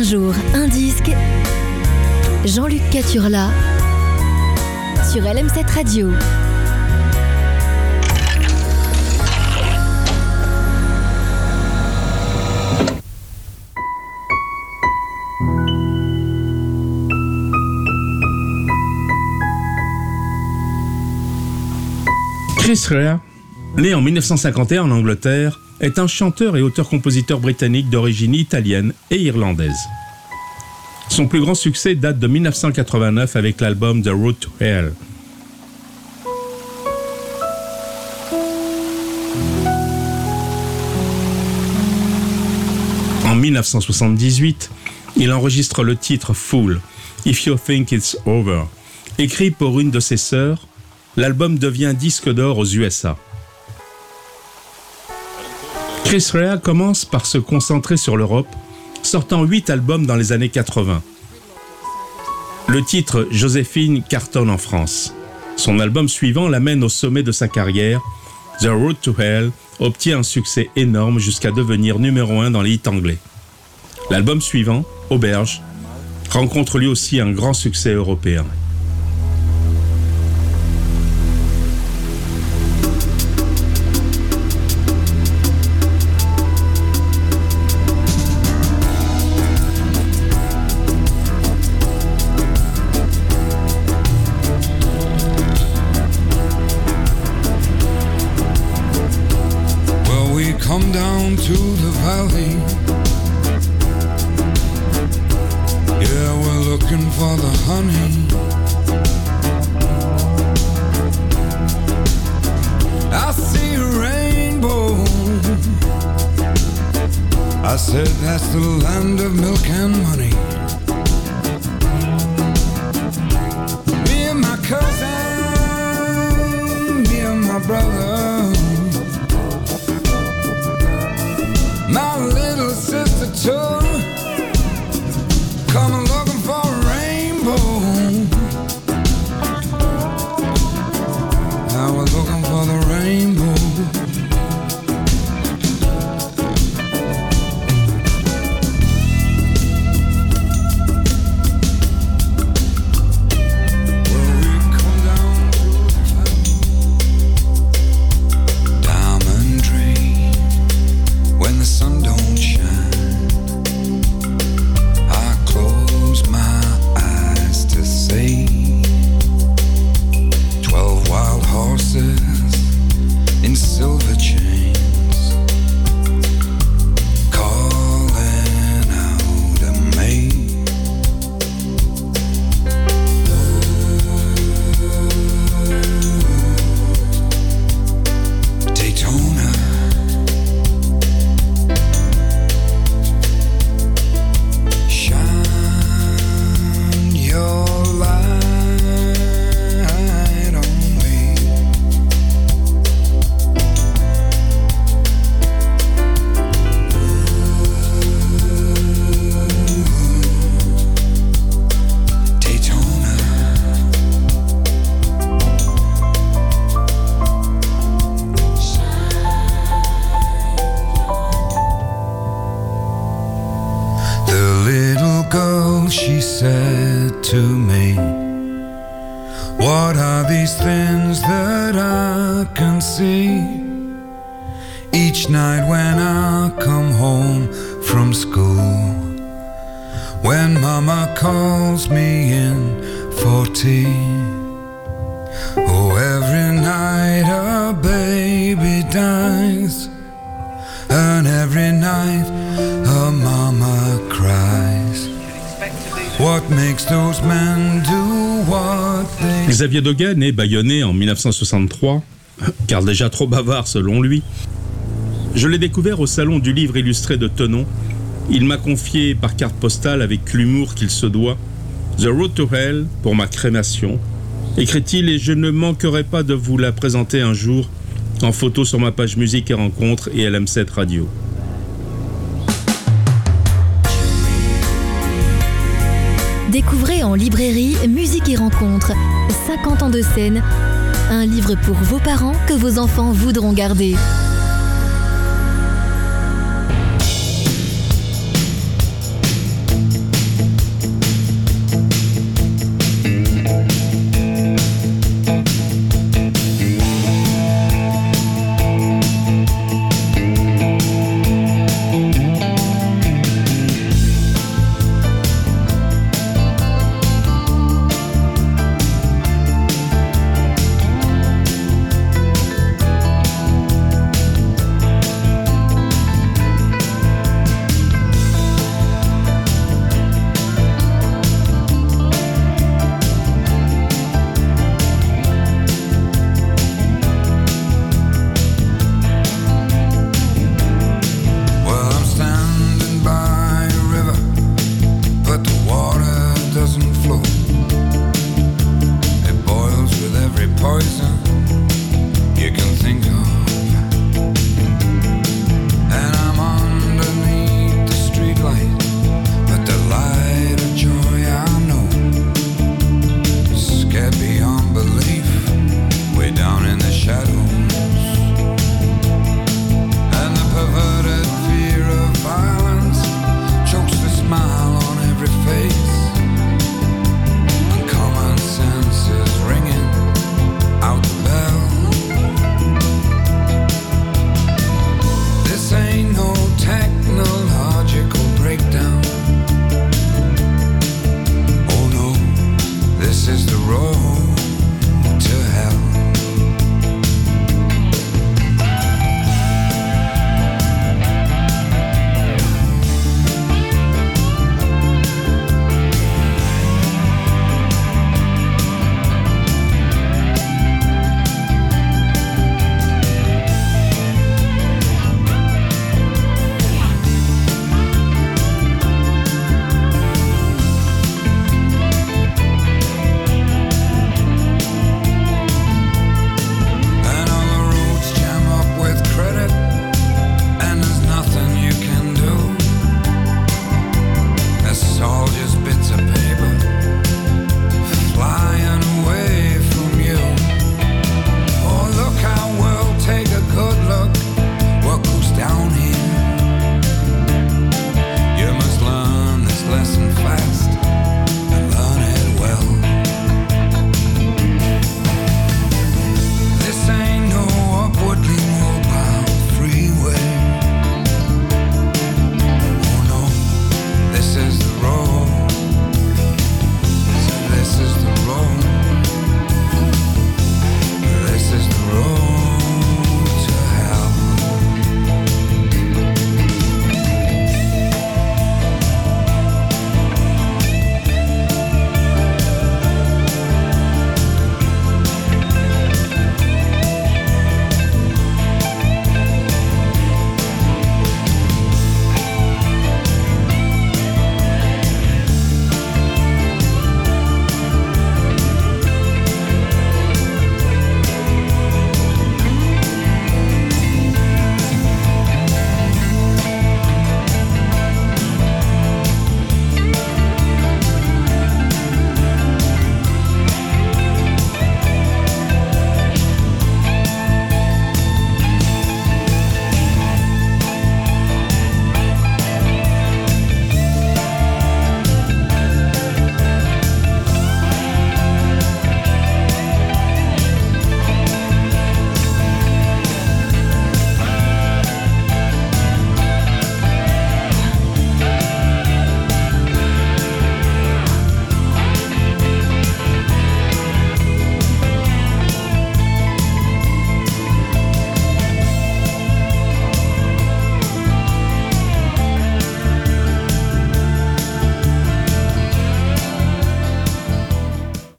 jour, un disque. Jean-Luc Caturla sur LM7 Radio. Chris Rea, né en 1951 en Angleterre, est un chanteur et auteur-compositeur britannique d'origine italienne et irlandaise. Son plus grand succès date de 1989 avec l'album The Road to Hell. En 1978, il enregistre le titre Fool, If You Think It's Over. Écrit pour une de ses sœurs, l'album devient disque d'or aux USA. Chris Rea commence par se concentrer sur l'Europe, sortant 8 albums dans les années 80. Le titre Joséphine cartonne en France. Son album suivant l'amène au sommet de sa carrière. The Road to Hell obtient un succès énorme jusqu'à devenir numéro 1 dans les hits anglais. L'album suivant, Auberge, rencontre lui aussi un grand succès européen. Come down to the valley. Yeah, we're looking for the honey. I see a rainbow. I said that's the land of milk and money. Me and my cousin, me and my brother, my little sister too, coming looking for a rainbow. Now we're looking for the rainbow. Well, we come down to the diamond dream. When the sun don't shine, I close my eyes to see 12 wild horses in silver chains calling out at me. Daytona, she said to me, what are these things that I can see? Each night when I come home from school, when mama calls me in for tea. Oh, every night a baby dies, and every night a mama cries. What makes those men do what they... Xavier Dogen est bayonnais en 1963, car déjà trop bavard selon lui. Je l'ai découvert au salon du livre illustré de Tenon. Il m'a confié par carte postale avec l'humour qu'il se doit The Road to Hell pour ma crémation, écrit-il, et je ne manquerai pas de vous la présenter un jour en photo sur ma page Musique et Rencontres et LM7 Radio. Découvrez en librairie Musique et Rencontres, 50 ans de scène, un livre pour vos parents que vos enfants voudront garder.